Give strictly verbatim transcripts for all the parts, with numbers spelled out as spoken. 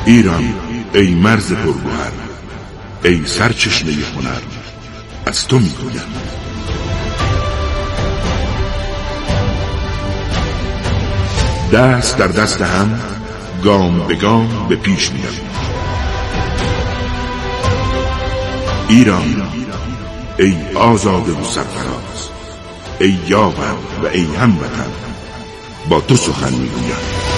ایران ای مرز پرگوهر، ای سرچشمه هنر، از تو میگویم. دست در دست هم، گام به گام به پیش می‌رویم. ایران ای آزاده و سرفراز، ای یاور و ای هموطن، با تو سخن میگویم.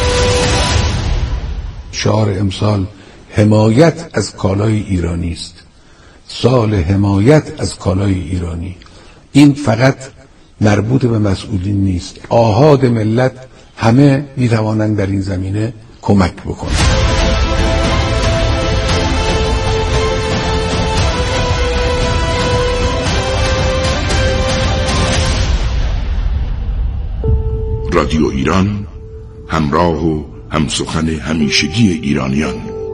شعار امسال حمایت از کالای ایرانی است. سال حمایت از کالای ایرانی. این فقط مربوط به مسئولین نیست. آحاد ملت همه میتوانند در این زمینه کمک بکنند. رادیو ایران، همراه و همسخن همیشگی ایرانیان.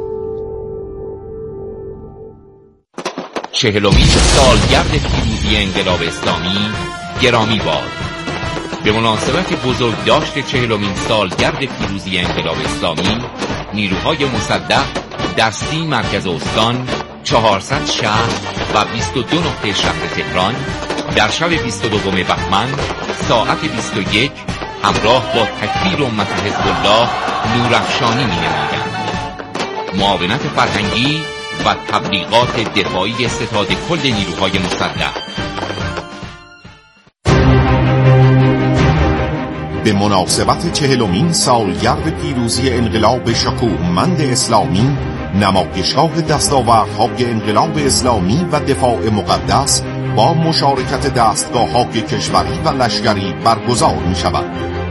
چهلمین سالگرد پیروزی انقلاب اسلامی گرامی باد. به مناسبت بزرگداشت چهلمین سالگرد پیروزی انقلاب اسلامی، نیروهای مسلح دستی مرکز استان، چهارصد شهر و بیست و دو نقطه شهر تهران در شب بیست و دوم بهمن ساعت بیست و یک همراه با تکبیر امت حزب الله نورافشانی می‌نمایند. معاونت فرهنگی و تبلیغات دفاعی ستاد کل نیروهای مسلح. به مناسبت چهلمین سالگرد پیروزی انقلاب شکوهمند اسلامی، نمایشگاه دستاوردهای انقلاب اسلامی و دفاع مقدس با مشارکت دستگاه‌های کشوری و لشکری برگزار می‌شود.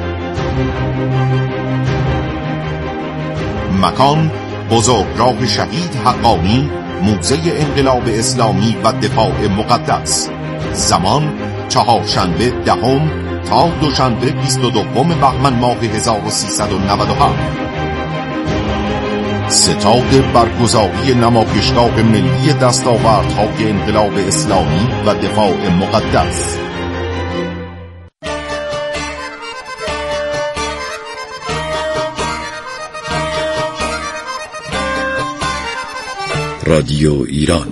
مکان: بزرگراه شهید حقانی، موزه انقلاب اسلامی و دفاع مقدس. زمان: چهارشنبه دهم تا دوشنبه بیست و دوم بهمن ماه هزار و سیصد و نود و هفت. ستاد برگزاری نمایشگاه ملی دستاوردهای انقلاب اسلامی و دفاع مقدس. رادیو ایران.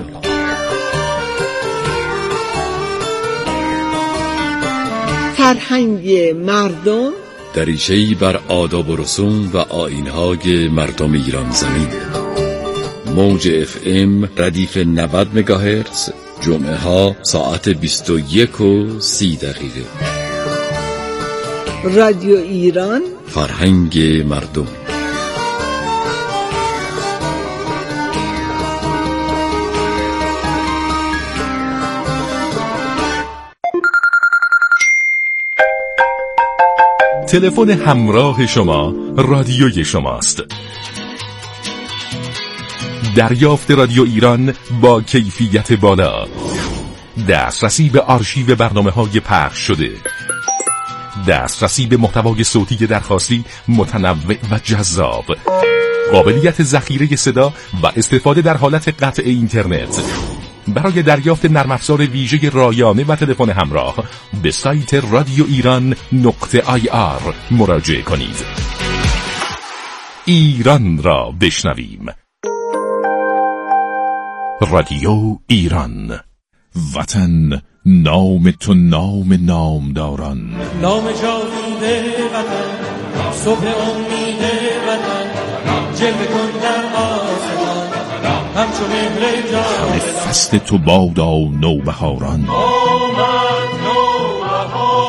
فرهنگ مردم، دریچه‌ای بر آداب و رسوم و آیین‌های مردم ایران زمین. موج اف ام ردیف نود مگاهرتز، جمعه ها ساعت بیست و یک و سی دقیقه. رادیو ایران، فرهنگ مردم. تلفن همراه شما رادیوی شماست. دریافت رادیو ایران با کیفیت بالا، دسترسی به آرشیو برنامه‌های پخش شده، دسترسی به محتوای صوتی درخواستی متنوع و جذاب، قابلیت ذخیره صدا و استفاده در حالت قطع اینترنت. برای دریافت نرم افزار ویژه رایانه و تلفن همراه به سایت رادیو ایران نقطه آی آر مراجعه کنید. ایران را بشنویم. رادیو ایران. وطن نام تو نام نامداران، نام جاوید وطن، صبح امید وطن، جلوه کن در آسمان همچون مهر جان. فصل تو بادا نوبهاران، آمد نوبهار،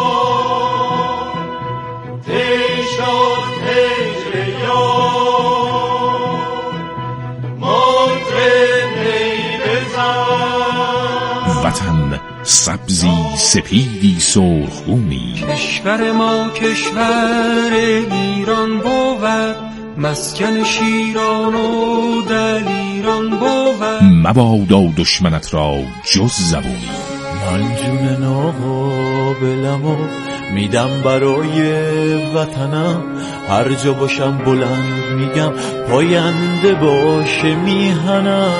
تی شد هجر یار، مطرب نی بزن. وطن سبزی سپیدی سرخگونی، کشور ما کشور ایران بود، مسکن شیران و دلیران بود. مبادا دشمنت را جز زبونی، من جون ناقابلمو میدم برای وطنم، هر جا باشم بلند میگم پاینده باشه میهنم.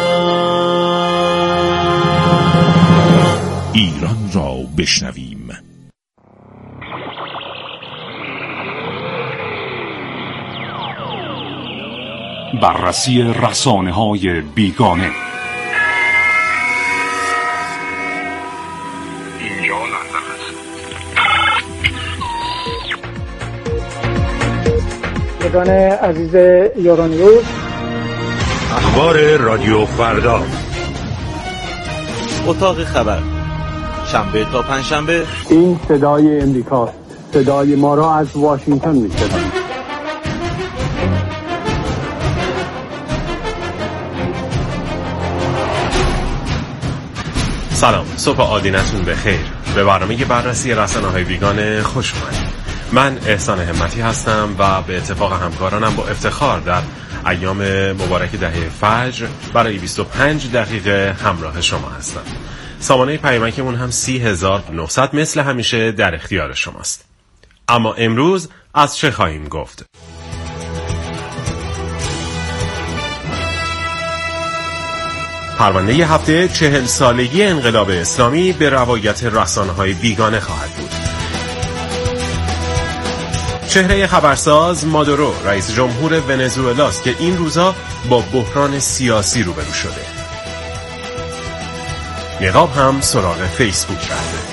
ایران را بشنویم. بررسی رسانه‌های بیگانه. اینجا لندن است. یگان عزیز یورانیوز، اخبار رادیو فردا، اتاق خبر، شنبه تا پنجشنبه. این صدای امریکاست. صدای ما را از واشنگتن می‌شنوید. سلام، صبح آدینتون بخیر. به برنامه بررسی رسانه‌های بیگانه خوش اومدید. من احسان همتی هستم و به اتفاق همکارانم با افتخار در ایام مبارک دهه فجر برای بیست و پنج دقیقه همراه شما هستم. سامانه پیامکمون هم سی هزار و نهصد مثل همیشه در اختیار شماست. اما امروز از چه خواهیم گفت؟ پرونده هفته چهل سالگی انقلاب اسلامی به روایت رسانه‌های بیگانه خواهد بود. چهره خبرساز مادورو رئیس جمهور ونزوئلاست که این روزا با بحران سیاسی روبرو شده. نقاب هم سراغ فیسبوک رفته.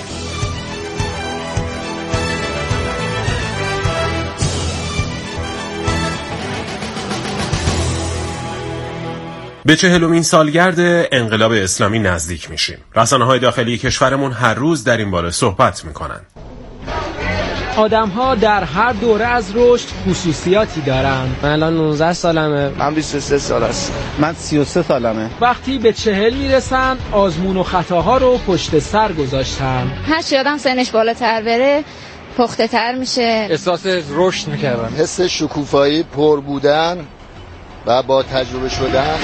به چهلمین سالگرد انقلاب اسلامی نزدیک میشیم. رسانه‌های داخلی کشورمون هر روز در این باره صحبت میکنن. آدم‌ها در هر دوره از رشد خصوصیاتی دارند. من الان نوزده سالمه. من بیست و سه سال هستم. من سی و سه سالمه. وقتی به چهل میرسن آزمون و خطاها رو پشت سر گذاشتن. هر چی آدم سنش بالاتر بره پخته تر میشه. احساس رشد میکردم. حس شکوفایی، پر بودن و با تجربه شدن.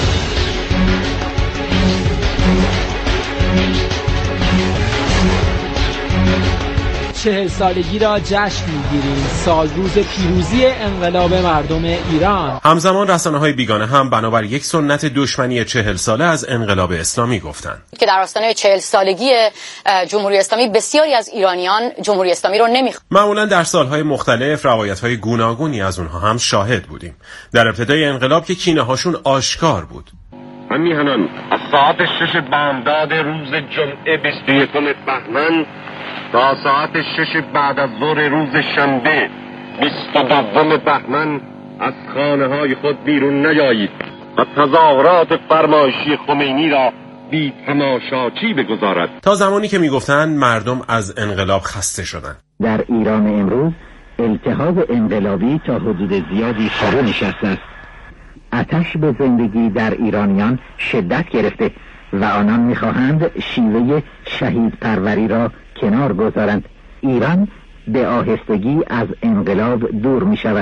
چهل سالگی را جشن میگیریم، سال روز پیروزی انقلاب مردم ایران. همزمان رسانه‌های بیگانه هم بنابر یک سنت دشمنی چهل ساله از انقلاب اسلامی گفتند که در آستانه چهل سالگی جمهوری اسلامی بسیاری از ایرانیان جمهوری اسلامی رو نمیخوان. معمولا در سالهای مختلف روایت‌های گوناگونی از اونها هم شاهد بودیم. در ابتدای انقلاب که کینه‌هاشون آشکار بود. من میهنان از ساعت شش بامداد روز جمعه بیست و یکم بهمن تا ساعت شش بعد از ظهر روز شنبه بیست و دوم بهمن از خانه های خود بیرون نیایید و تظاهرات فرمایشی خمینی را بی تماشاچی بگذارد. تا زمانی که میگفتن مردم از انقلاب خسته شدن. در ایران امروز التهاب انقلابی تا حدود زیادی فرو نشسته است. آتش به زندگی در ایرانیان شدت گرفته و آنان میخواهند شیوه شهید پروری را کنار گذارند. ایران به آهستگی از انقلاب دور می شود.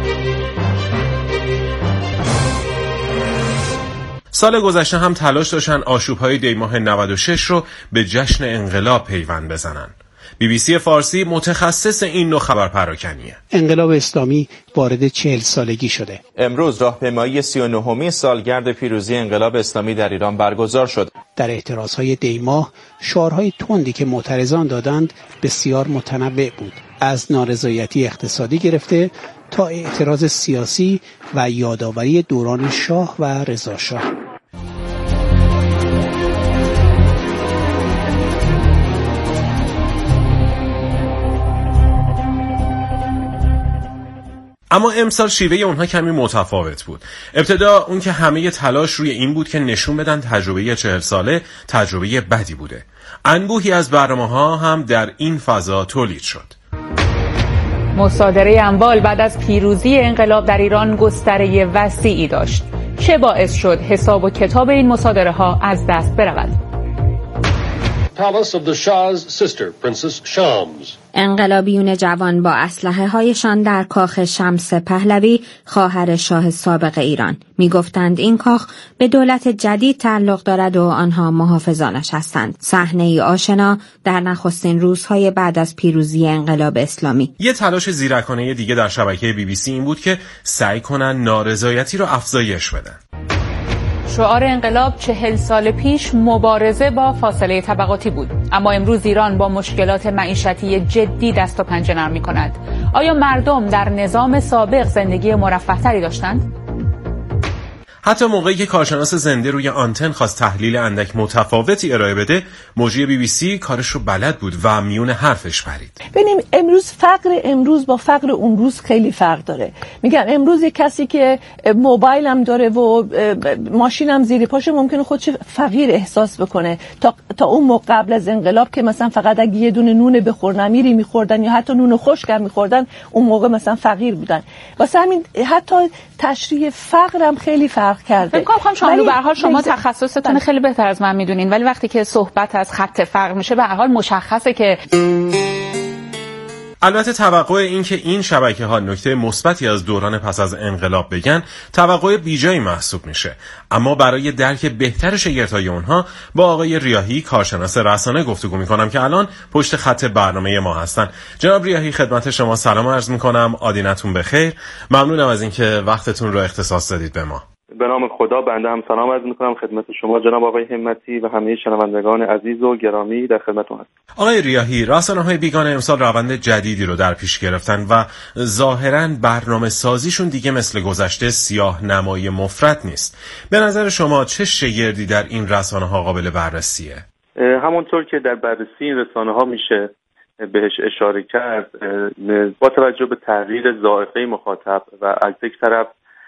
سال گذشته هم تلاش داشتن آشوب‌های دیماه نود و شش رو به جشن انقلاب پیوند بزنن. بی بی سی فارسی متخصص این نوع خبر پراکنیه. انقلاب اسلامی وارد چهل سالگی شده. امروز راهپیمایی سی و نهمین سالگرد پیروزی انقلاب اسلامی در ایران برگزار شد. در اعتراضهای دیماه شعارهای تندی که معترضان دادند بسیار متنوع بود. از نارضایتی اقتصادی گرفته تا اعتراض سیاسی و یادآوری دوران شاه و رضا شاه. اما امسال شیوه اونها کمی متفاوت بود. ابتدا اون که همه تلاش روی این بود که نشون بدن تجربه چهل ساله تجربه بدی بوده. انبوهی از برنامه‌ها هم در این فضا تولید شد. مصادره اموال بعد از پیروزی انقلاب در ایران گستره وسیعی داشت. چه باعث شد حساب و کتاب این مصادره ها از دست برود؟ Palace of the Shah's sister, Princess Shams. انقلابیون جوان با اسلحه هایشان در کاخ شمس پهلوی خواهر شاه سابق ایران میگفتند این کاخ به دولت جدید تعلق دارد و آنها محافظانش هستند. صحنه‌ای آشنا در نخستین روزهای بعد از پیروزی انقلاب اسلامی. یه تلاش زیرکانه دیگه در شبکه بی بی سی این بود که سعی کنن نارضایتی رو افزایش بدن. شعار انقلاب چهل سال پیش مبارزه با فاصله طبقاتی بود، اما امروز ایران با مشکلات معیشتی جدی دست و پنجه نرم می‌کند. آیا مردم در نظام سابق زندگی مرفه‌تری داشتند؟ حتی موقعی که کارشناس زنده روی آنتن خواست تحلیل اندک متفاوتی ارائه بده، مجری بی بی سی کارش رو بلد بود و میون حرفش پرید. ببینیم امروز فقر امروز با فقر اون روز خیلی فرق داره. میگم امروز یک کسی که موبایل هم داره و ماشین هم زیر پاشه ممکنه خودش فقیر احساس بکنه، تا تا اون موقع قبل از انقلاب که مثلا فقط اگه یه دونه نون بخور نمیری میخوردن یا حتی نون خشک هم میخوردن، اون موقع مثلا فقیر بودن. واسه همین حتی تشریح فقر هم خیلی فرق کرده. فکر کنم شما به هر حال شما تخصصتون خیلی بهتر از من میدونین، ولی وقتی که صحبت از خط فقر میشه به هر حال مشخصه که البته توقع این که این شبکه‌ها نکته مثبتی از دوران پس از انقلاب بگن توقع بیجایی محسوب میشه، اما برای درک بهتر شگفت‌های اونها با آقای ریاحی کارشناس رسانه گفتگو میکنم که الان پشت خط برنامه ما هستن. جناب ریاحی، خدمت شما سلام عرض میکنم، آدینتون بخیر. ممنونم از اینکه وقتتون رو اختصاص دادید به ما. به نام خدا بنده هم سلام عرض میکنم خدمت شما جناب آقای همتی و همه شنوندگان عزیز و گرامی در خدمتتون هستم. آقای ریاحی، رسانه‌های بیگانه امسال روند جدیدی رو در پیش گرفتن و ظاهراً برنامه سازیشون دیگه مثل گذشته سیاه نمایی مفرط نیست. به نظر شما چه شگردی در این رسانه‌ها قابل بررسیه؟ همونطور که در بررسی این رسانه‌ها میشه بهش اشاره کرد، با توجه به تغییر ذائقه مخاطب و از یک طرف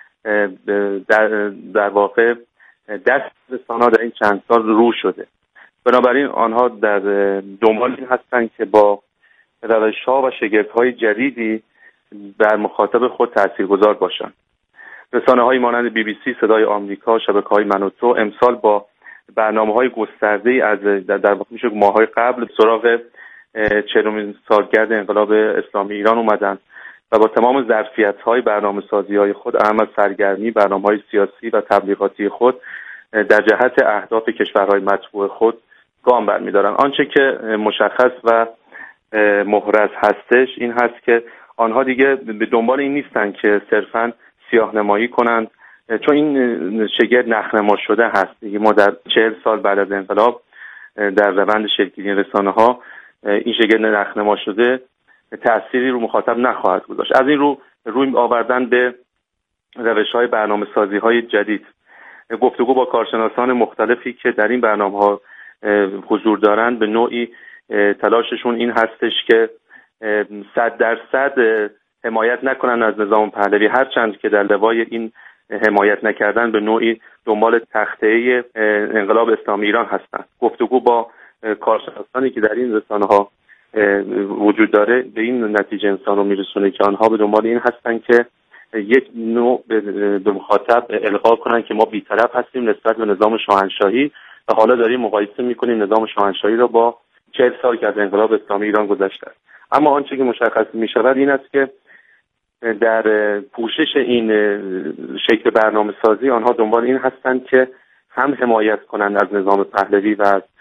در, در واقع دست رسانه‌ها در این چند سال رو شده، بنابراین آنها در دنبال این هستند که با روش‌ها و شگفت‌های جدیدی بر مخاطب خود تاثیرگذار باشند. رسانه‌های مانند بی بی سی، صدای آمریکا، شبکه‌های من و تو امسال با برنامه‌های گسترده‌ای از در واقع میشه ماه‌های قبل سراغ چهلمین سالگرد انقلاب اسلامی ایران اومدن و با تمام ظرفیت‌های برنامه‌سازی‌های خود، اهم از سرگرمی، برنامه‌های سیاسی و تبلیغاتی خود در جهت اهداف کشورهای مطبوع خود گام برمی‌دارند. آنچه که مشخص و محرز هستش این هست که آنها دیگه به دنبال این نیستن که صرفاً سیاه‌نمایی کنند، چون این شگرد نخنما شده هست. دیگه ما در چهل سال بعد از انقلاب در روند شکل‌گیری رسانه‌ها این شگرد نخنما شده تأثیری رو مخاطب نخواهد گذاشت. از این رو روی آوردن به روش‌های برنامه‌سازی‌های جدید، گفتگو با کارشناسان مختلفی که در این برنامه‌ها حضور دارند، به نوعی تلاششون این هستش که صد درصد حمایت نکنن از نظام پهلوی، هرچند که در لوای این حمایت نکردن به نوعی دنبال تخطئه انقلاب اسلامی ایران هستند. گفتگو با کارشناسانی که در این رسانه‌ها وجود داره به این نتیجه انسان رو میرسونه که آنها به دنبال این هستن که یک نوع به مخاطب القا کنن که ما بی‌طرف هستیم نسبت به نظام شاهنشاهی و حالا داریم مقایسه میکنیم نظام شاهنشاهی رو با چهل سال که از انقلاب اسلامی ایران گذشته است. اما آنچه که مشخص میشود این است که در پوشش این شکل برنامه سازی آنها دنبال این هستند که هم حمایت کنند از نظام پهلوی و از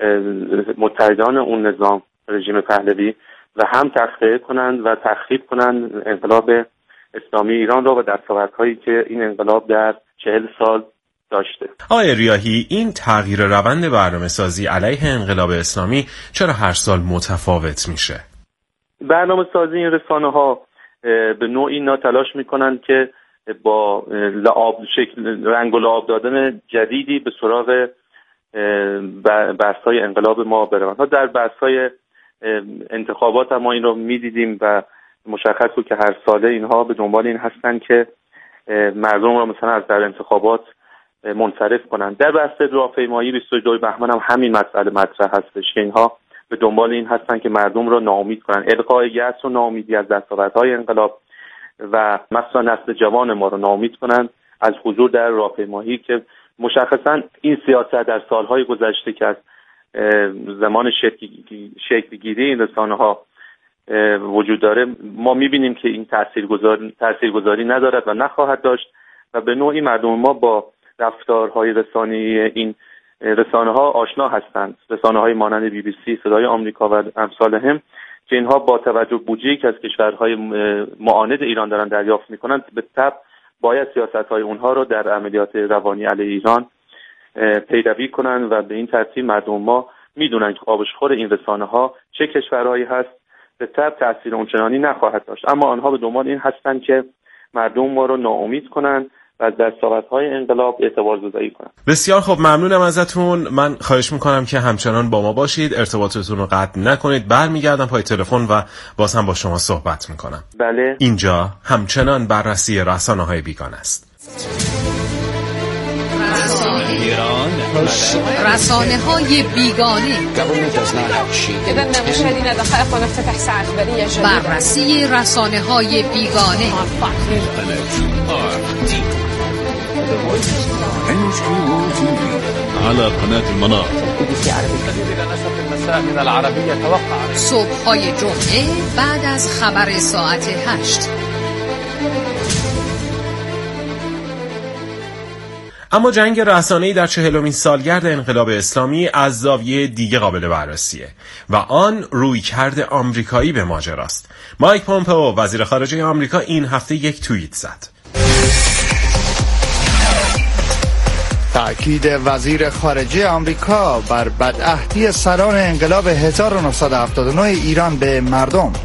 متحدان اون نظام رژیم پهلوی و هم تخطئه کنند و تخریب کنند انقلاب اسلامی ایران را و دستاوردهایی که این انقلاب در چهل سال داشته. آقای ریاحی، این تغییر روند برنامه‌سازی علیه انقلاب اسلامی چرا هر سال متفاوت میشه؟ برنامه‌سازی این رسانه‌ها به نوعی اینا تلاش میکنند که با لعاب شکل رنگ و لعاب دادن جدیدی به سراغ بحث‌های انقلاب ما بروند. در بحث‌های انتخابات ما این رو می‌دیدیم و مشخص بود که هر ساله اینها به دنبال این هستن که مردم رو مثلا از در انتخابات منصرف کنند. در بحث راهپیمایی بیست و دو بهمن هم همین مسئله مطرح هستش که اینها به دنبال این هستن که مردم رو ناامید کنن، القای یأس و ناامیدی از دستاوردهای انقلاب و مثلا نسل جوان ما رو ناامید کنن از حضور در راهپیمایی که مشخصا این سیاست در سالهای گذشته که از زمان شکل‌گیری این رسانه‌ها وجود داره ما می‌بینیم که این تاثیرگذاری تاثیرگذاری ندارد و نخواهد داشت و به نوعی مردم ما با رفتارهای رسانه‌ای این رسانه‌ها آشنا هستند. رسانه‌های مانند بی بی سی، صدای آمریکا و امثالهم که اینها با توجه به بودجه‌ای که از کشورهای معاند ایران دارن دریافت می‌کنند به تبع باید سیاست‌های اونها رو در عملیات روانی علیه ایران پیروی کنند و به این ترتیب مردم ما میدونن که آبشخور این رسانه‌ها چه کشورهایی هست به تبع تأثیر اونچنانی نخواهد داشت، اما آنها به دنبال این هستند که مردم ما رو ناامید کنند و و دستاوردهای انقلاب اعتبارگذاری کنم. بسیار خوب، ممنونم ازتون. من خواهش میکنم که همچنان با ما باشید، ارتباطتون رو قطع نکنید. برمیگردم پای تلفن و باز هم با شما صحبت میکنم. بله. اینجا همچنان بررسی رسانه‌های بیگانه است. رسانه های بیگانه، بررسی رسانه های بیگانه. على قناة المنار صبح های جمعه بعد از خبر ساعت هشت. اما جنگ رسانه‌ای در چهلمین سالگرد انقلاب اسلامی از زاویه دیگه قابل بررسیه و آن رویکرد آمریکایی به ماجراست. مایک پومپئو وزیر خارجه آمریکا این هفته یک توییت زد. تأکید وزیر خارجه آمریکا بر بدعهدی سران انقلاب هزار و نهصد و هفتاد و نه ایران به مردم.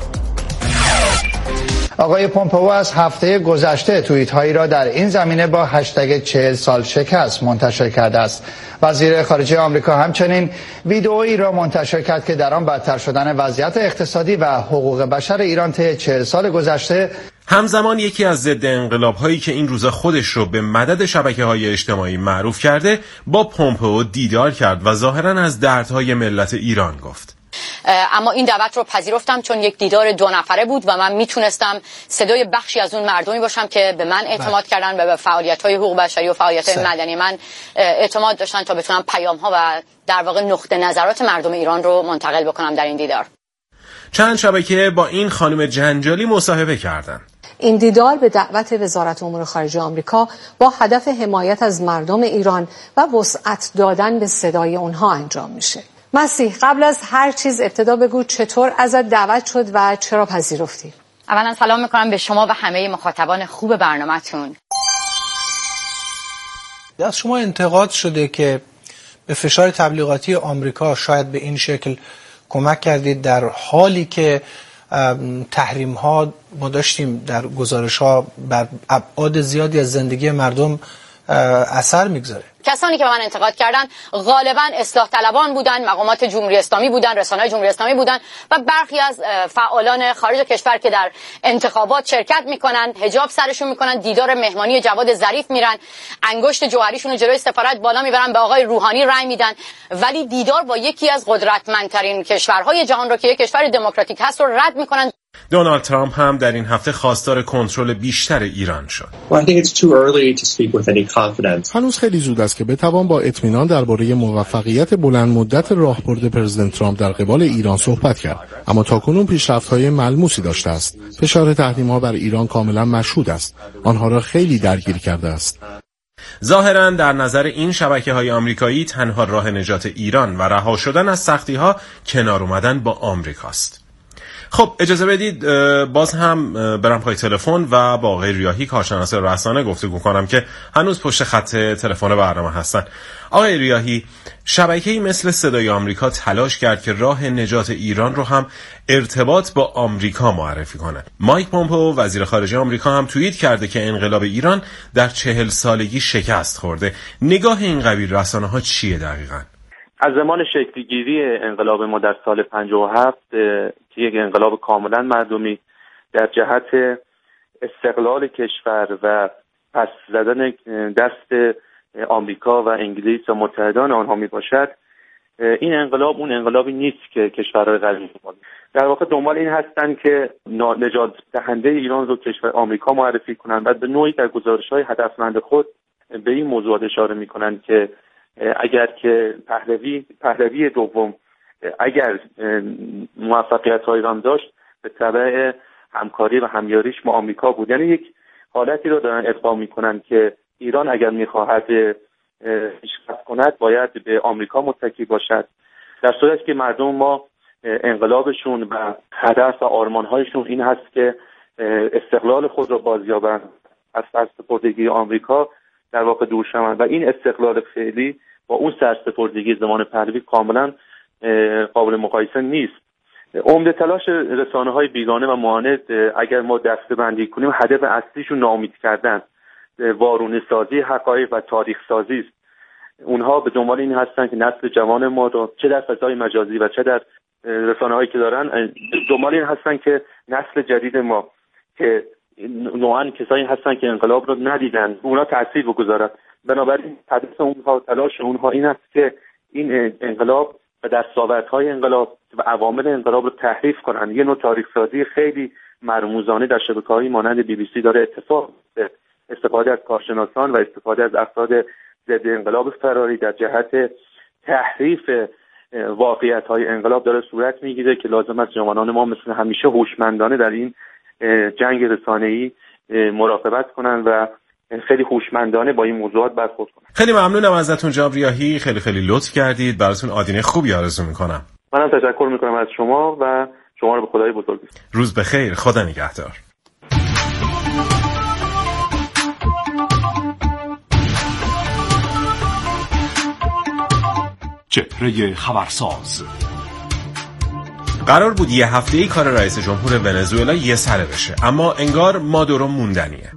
آقای پومپئو از هفته گذشته توییت هایی را در این زمینه با هشتگ چهل سال شکست منتشر کرده است. وزیر خارجه آمریکا همچنین ویدئویی را منتشر کرد که در آن بدتر شدن وضعیت اقتصادی و حقوق بشر ایران طی چهل سال گذشته. همزمان یکی از ضد انقلاب هایی که این روزا خودش رو به مدد شبکه‌های اجتماعی معروف کرده با پومپئو دیدار کرد و ظاهراً از دردهای ملت ایران گفت. اما این دعوت رو پذیرفتم چون یک دیدار دو نفره بود و من میتونستم صدای بخشی از اون مردمی باشم که به من اعتماد بله. کردن و به فعالیت‌های حقوق بشری و فعالیت‌های مدنی من اعتماد داشتن تا بتونم پیام‌ها و در واقع نقطه نظرات مردم ایران رو منتقل بکنم در این دیدار. چند شبکه با این خانم جنجالی مصاحبه کردند. این دیدار به دعوت وزارت امور خارجه آمریکا با هدف حمایت از مردم ایران و وسعت دادن به صدای اونها انجام میشه. مسیح، قبل از هر چیز ابتدا بگو چطور ازت دعوت شد و چرا پذیرفتی؟ اولا سلام میکنم به شما و همه مخاطبان خوب برنامه‌تون. از شما انتقاد شده که به فشار تبلیغاتی آمریکا شاید به این شکل کمک کردید در حالی که تحریم ها ما داشتیم در گزارش ها بر ابعاد زیادی از زندگی مردم اثر میگذاره. کسانی که به من انتقاد کردن غالبا اصلاح طلبان بودن، مقامات جمهوری اسلامی بودن، رسانه‌های جمهوری اسلامی بودن و برخی از فعالان خارج کشور که در انتخابات شرکت میکنن، حجاب سرشون میکنن، دیدار مهمانی جواد ظریف میرن، انگشت جوهریشون رو جلوی سفارت بالا میبرن، به آقای روحانی رأی میدن، ولی دیدار با یکی از قدرتمندترین کشورهای جهان رو که یک کشور دموکراتیک هست رو رد میکنن. دونالد ترامپ هم در این هفته خواستار کنترل بیشتر ایران شد. هنوز خیلی زود است که بتوان با اطمینان درباره موفقیت بلند مدت راهبرد پرزیدنت ترامپ در قبال ایران صحبت کرد، اما تاکنون پیشرفت‌های ملموسی داشته است. فشار تحریم‌ها بر ایران کاملا مشهود است. آنها را خیلی درگیر کرده است. ظاهراً در نظر این شبکه‌های آمریکایی تنها راه نجات ایران و رها شدن از سختی‌ها کنار اومدن با آمریکاست. خب اجازه بدید باز هم برم پای تلفن و با آقای ریاحی کارشناس رسانه گفتگو کنم که هنوز پشت خط تلفن برنامه هستن. آقای ریاحی، شبکه‌ای مثل صدای آمریکا تلاش کرد که راه نجات ایران رو هم ارتباط با آمریکا معرفی کنه. مایک پومپئو وزیر خارجه آمریکا هم توییت کرده که انقلاب ایران در چهل سالگی شکست خورده. نگاه این قبیل رسانه‌ها چیه دقیقاً؟ از زمان شکلگیری انقلاب ما در سال پنجاه و هفت که یک انقلاب کاملا مردمی در جهت استقلال کشور و پس زدن دست آمریکا و انگلیس و متحدان آنها می باشد، این انقلاب اون انقلابی نیست که کشورهای غربی در واقع دنبال این هستند که نجات دهنده ایران رو کشور آمریکا معرفی کنند و به نوعی در گزارش‌های هدفمند خود به این موضوع اشاره می‌کنند که اگر که پهلوی پهلوی دوم اگر موفقیت های ایران داشت به تبع همکاری و همیاریش با آمریکا بود. یعنی یک حالتی رو دارن ادعا میکنن که ایران اگر میخواهد پیشرفت کند باید به آمریکا متکی باشد، در صورتی که مردم ما انقلابشون و هدف و آرمانهایشون این هست که استقلال خود را بازیابند، از سرسپردگی آمریکا در واقع دور شوند و این استقلال فعلی با اون سرسپردگی زمان پهلوی کاملا قابل مقایسه نیست. عمده تلاش رسانه‌های بیگانه و معاند اگر ما دسته بندی کنیم هدف اصلیشون ناامید کردن وارونه سازی حقایق و تاریخ سازی است. اونها به دنبال این هستن که نسل جوان ما رو چه در فضای مجازی و چه در رسانه‌هایی که دارن دنبال این هستن که نسل جدید ما که نوعاً کسایی هستن که انقلاب رو ندیدن اونا تأثیر بگذارن. بنابراین هدف اونها، تلاش اونها این است که این انقلاب و دستاوردهای انقلاب و عوامل انقلاب رو تحریف کنن. یه نوع تاریخ سازی خیلی مرموزانه در شبکه‌های مانند بی بی سی داره اتفاق میفته. استفاده از کارشناسان و استفاده از افراد ضد انقلاب فراری در جهت تحریف واقعیت‌های انقلاب داره صورت میگیره که لازم است جوانان ما مثل همیشه هوشمندانه در این جنگ رسانه‌ای مراقبت کنن و خیلی هوشمندانه با این موضوعات برخورد کنن. خیلی ممنونم ازتون جناب ریاحی، خیلی خیلی لطف کردید. براتون آدینه خوبی آرزو میکنم. منم تشکر میکنم از شما و شما رو به خدای بزرگ بسپارم. روز بخیر، خدا نگهدار. چهره خبرساز. قرار بود یه هفته ای کار رئیس جمهور ونزوئلا یه سره بشه، اما انگار مادورو موندنیه.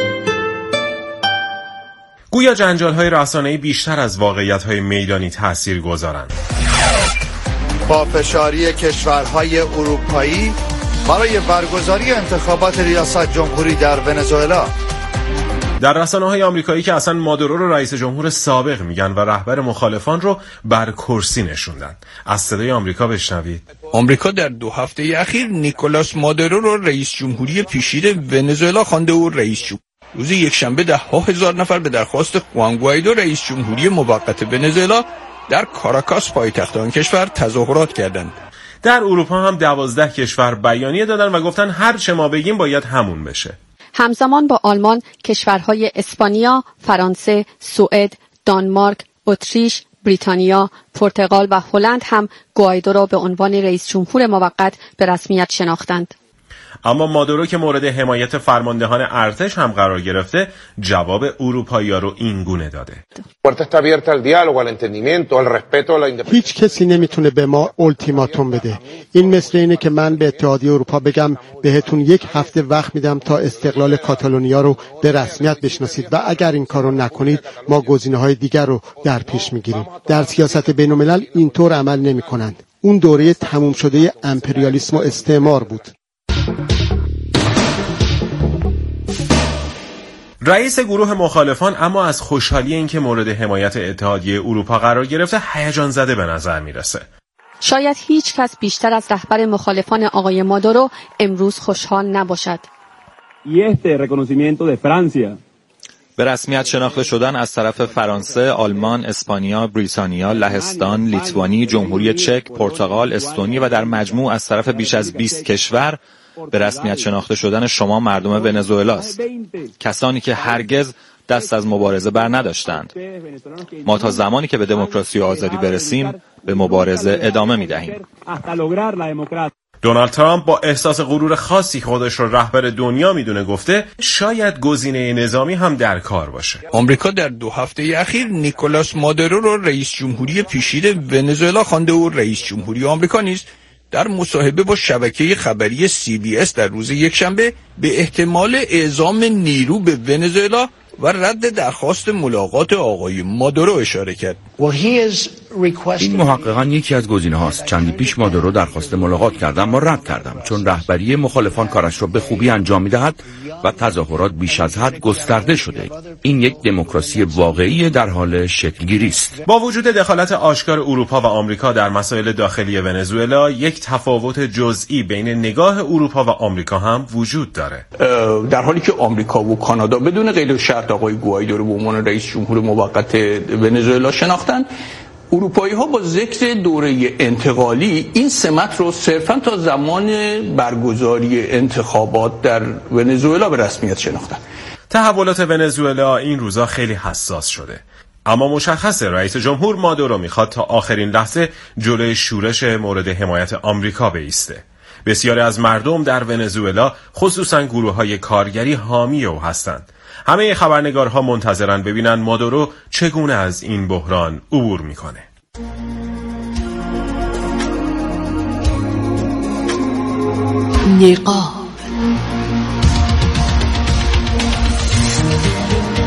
گویا جنجال‌های رسانه‌ای بیشتر از واقعیت‌های میدانی تأثیر گذارن. با فشاری کشورهای اروپایی برای برگزاری انتخابات ریاست جمهوری در ونزوئلا. در رسانه‌های آمریکایی که اصلا مادورو رو رئیس جمهور سابق میگن و رهبر مخالفان رو بر کرسی نشوندن. از صدای آمریکا بشنوید. آمریکا در دو هفته اخیر نیکولاس مادورو رو رئیس جمهوری پیشین ونزوئلا خوانده و رئیس جمهور. روز یکشنبه ده ها هزار نفر به درخواست خوان گوایدو رئیس جمهوری موقت ونزوئلا در کاراکاس پایتخت آن کشور تظاهرات کردند. در اروپا هم دوازده کشور بیانیه دادن و گفتن هر چه ما بگیم باید همون بشه. همزمان با آلمان کشورهای اسپانیا، فرانسه، سوئد، دانمارک، اتریش، بریتانیا، پرتغال و هلند هم گوایدو را به عنوان رئیس جمهور موقت به رسمیت شناختند. اما مادورو که مورد حمایت فرماندهان ارتش هم قرار گرفته، جواب اروپایی‌ها رو این گونه داده. هیچ کسی نمیتونه به ما اولتیماتوم بده. این مثل اینه که من به اتحادیه اروپا بگم بهتون یک هفته وقت میدم تا استقلال کاتالونیا رو به رسمیت بشناسید و اگر این کارو نکنید ما گزینه‌های دیگر رو در پیش میگیریم. در سیاست بین‌الملل اینطور عمل نمی‌کنند. اون دوره تموم شده امپریالیسم و استعمار بود. رئیس گروه مخالفان اما از خوشحالی اینکه مورد حمایت اتحادیه اروپا قرار گرفته هیجان زده به نظر میرسه. شاید هیچ کس بیشتر از رهبر مخالفان آقای مادورو امروز خوشحال نباشد. به رسمیت شناخته شدن از طرف فرانسه، آلمان، اسپانیا، بریتانیا، لهستان، لیتوانی، جمهوری چک، پرتغال، استونی و در مجموع از طرف بیش از بیست کشور به رسمیت شناخته شدن شما مردم ونزوئلا است. کسانی که هرگز دست از مبارزه بر نداشتند. ما تا زمانی که به دموکراسی و آزادی برسیم به مبارزه ادامه می‌دهیم. دونالد ترامپ با احساس غرور خاصی خودش رو رهبر دنیا میدونه گفته شاید گزینه نظامی هم در کار باشه. آمریکا در دو هفته اخیر نیکولاس مادورو رو رئیس جمهوری پیشین ونزوئلا خوانده و رئیس جمهوری آمریکا نیز در مصاحبه با شبکه خبری سی بی اس در روز یکشنبه به احتمال اعزام نیرو به ونزوئلا و رد درخواست ملاقات آقای مادورو اشاره کرد. این محققان یکی از گزینه هاست. چندی پیش مادورو درخواست ملاقات کردم، ما رد کردم چون رهبری مخالفان کارش را به خوبی انجام می‌دهد و تظاهرات بیش از حد گسترده شده. این یک دموکراسی واقعی در حال شکل‌گیری است. با وجود دخالت آشکار اروپا و آمریکا در مسائل داخلی ونزوئلا، یک تفاوت جزئی بین نگاه اروپا و آمریکا هم وجود داره. در حالی که آمریکا و کانادا بدون قید و شرط آقای گوایدو رو به عنوان رئیس جمهور موقت ونزوئلا شناختند، اروپایی ها با ذکر دوره انتقالی این سمت رو صرفاً تا زمان برگزاری انتخابات در ونزوئلا به رسمیت شناختند. تحولات ونزوئلا این روزا خیلی حساس شده. اما مشخصه رئیس جمهور مادورو میخواد تا آخرین لحظه جلوی شورش مورد حمایت آمریکا بایسته. بسیاری از مردم در ونزوئلا خصوصاً گروه‌های کارگری حامی او هستند. همه خبرنگارها منتظرن ببینن مادورو چگونه از این بحران عبور میکنه. نقاب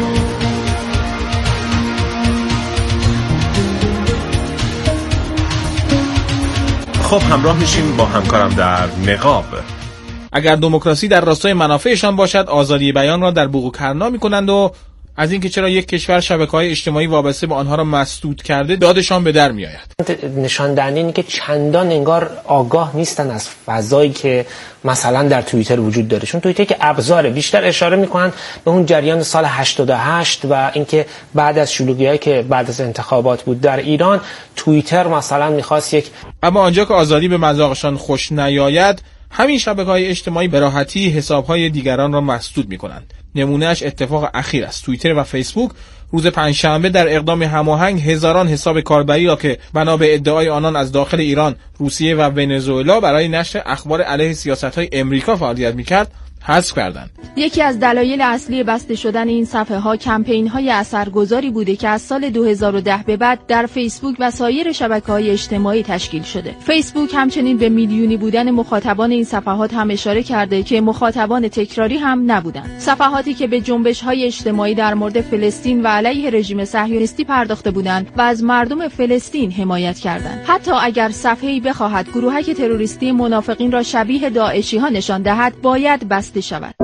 خب همراه میشیم با همکارم در نقاب. اگر دموکراسی در راستای منافعشان باشد، آزادی بیان را در بوق و کرنا میکنند و از اینکه چرا یک کشور شبکه‌های اجتماعی وابسته به آنها را مسدود کرده دادشان به در میآید. نشان دهنده اینه که چندان انگار آگاه نیستن از فضایی که مثلا در توییتر وجود داره، چون توییتر که ابزاره، بیشتر اشاره میکنن به اون جریان سال هشتاد و هشت و اینکه بعد از شلوغی‌هایی که بعد از انتخابات بود در ایران، توییتر مثلا میخواست یک اما آنجا که آزادی به مذاقشان خوش نیاید، همین شبکه‌های اجتماعی به راحتی حساب‌های دیگران را مسدود می‌کنند. نمونهش اتفاق اخیر است. توییتر و فیسبوک روز پنجشنبه در اقدام هماهنگ هزاران حساب کاربری را که بنا به ادعای آنان از داخل ایران، روسیه و ونزوئلا برای نشر اخبار علیه سیاست‌های امریکا فعالیت می‌کرد، حذف کردند. یکی از دلایل اصلی بسته شدن این صفحه‌ها کمپین‌های اثرگذاری بوده که از سال دو هزار و ده به بعد در فیسبوک و سایر شبکه‌های اجتماعی تشکیل شده. فیسبوک همچنین به میلیونی بودن مخاطبان این صفحات هم اشاره کرده که مخاطبان تکراری هم نبودند. صفحاتی که به جنبش‌های اجتماعی در مورد فلسطین و علیه رژیم صهیونیستی پرداخته بودند و از مردم فلسطین حمایت کردند. حتی اگر صفحه‌ای بخواهد گروهک تروریستی منافقین را شبیه داعشی‌ها نشان دهد، باید بسته شود.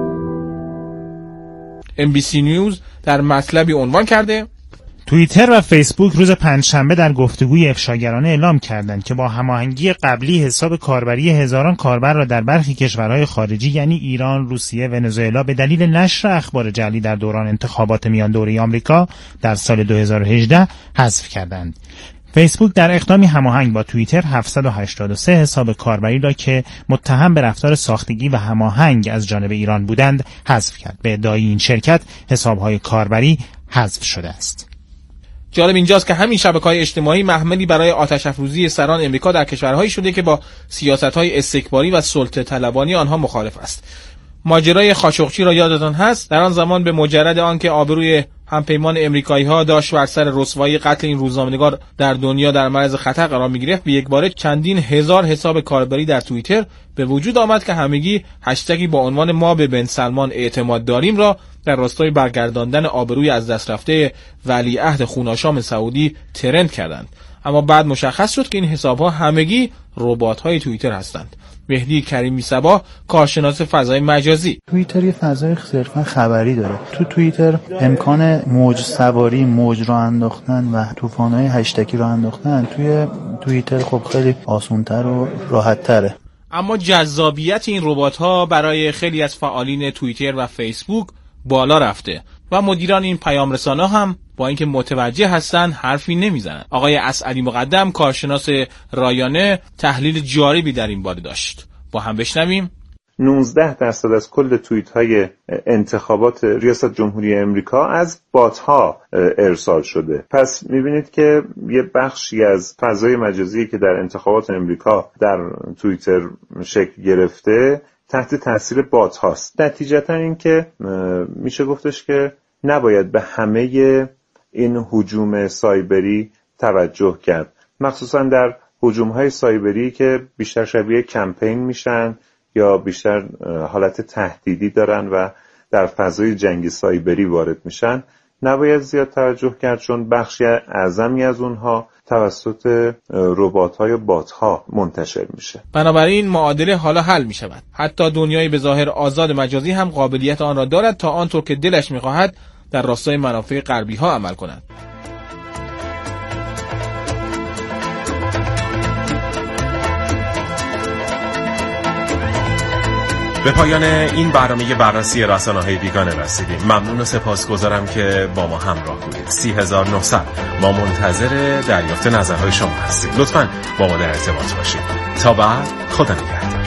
ام بی سی نیوز در مطلبی عنوان کرده: توییتر و فیسبوک روز پنجشنبه در گفتگوی افشاگرانه اعلام کردند که با هماهنگی قبلی حساب کاربری هزاران کاربر را در برخی کشورهای خارجی یعنی ایران، روسیه، ونزوئلا به دلیل نشر اخبار جعلی در دوران انتخابات میان دوره آمریکا در سال دو هزار و هجده حذف کردند. فیسبوک در اقدامی هماهنگ با توییتر هفتصد و هشتاد و سه حساب کاربری را که متهم به رفتار ساختگی و هماهنگ از جانب ایران بودند حذف کرد. به ادعای این شرکت حساب‌های کاربری حذف شده است. جالب اینجاست که همین شبکه‌های اجتماعی محملی برای آتش افروزی سران امریکا در کشورهایی شده که با سیاست‌های استکباری و سلطه طلبانی آنها مخالف است. ماجرای خاشقچی را یادتان هست؟ در آن زمان به مجرد آنکه آبروی همپیمان امریکایی‌ها داشت بر سر رسوایی قتل این روزنامه‌نگار در دنیا در معرض خطر قرار می‌گرفت، به یکباره چندین هزار حساب کاربری در توییتر به وجود آمد که همگی هشتگی با عنوان ما به بن سلمان اعتماد داریم را در راستای برگرداندن آبروی از دست رفته ولیعهد خوناشام سعودی ترند کردند. اما بعد مشخص شد که این حساب‌ها همگی ربات‌های توییتر هستند. مهدی کریمی صباح، کارشناس فضای مجازی: توییتر یه فضای صرفا خبری داره. تو توییتر امکان موج سواری، موج را انداختن و طوفان‌های هشتگی را انداختن توی توییتر خب خیلی آسان‌تر و راحت‌تره. اما جذابیت این ربات‌ها برای خیلی از فعالین توییتر و فیسبوک بالا رفته و مدیران این پیام رسانه‌ها هم با اینکه متوجه هستن حرفی نمیزنن. آقای اسعدی مقدم، کارشناس رایانه، تحلیل جالبی در این باره داشت. با هم بشنویم. نوزده درصد از کل توییت های انتخابات ریاست جمهوری امریکا از بات ها ارسال شده. پس میبینید که یه بخشی از فضای مجازی که در انتخابات امریکا در توییتر شکل گرفته تحت تاثیر بات هاست. نتیجتا این که میشه گفتش که نباید به همه این هجوم سایبری توجه کرد، مخصوصا در هجوم‌های سایبری که بیشتر شبیه کمپین میشن یا بیشتر حالت تهدیدی دارن و در فضای جنگ سایبری وارد میشن. نباید زیاد توجه کرد چون بخشی اعظمی از اونها توسط ربات‌ها یا بات‌ها منتشر میشه. بنابراین معادله حالا حل میشود. حتی دنیای به ظاهر آزاد مجازی هم قابلیت آن را دارد تا آنطور که دلش میخواهد در راستای منافع غربی ها عمل کند. به پایان این برنامه بررسی رسانه‌های بیگانه رسیدیم. ممنون و سپاسگزارم که با ما همراه بودید. سی هزار و نهصد ما منتظر دریافت نظرهای شما هستیم. لطفاً با ما در ارتباط باشید. تا بعد، خدا نگهدار.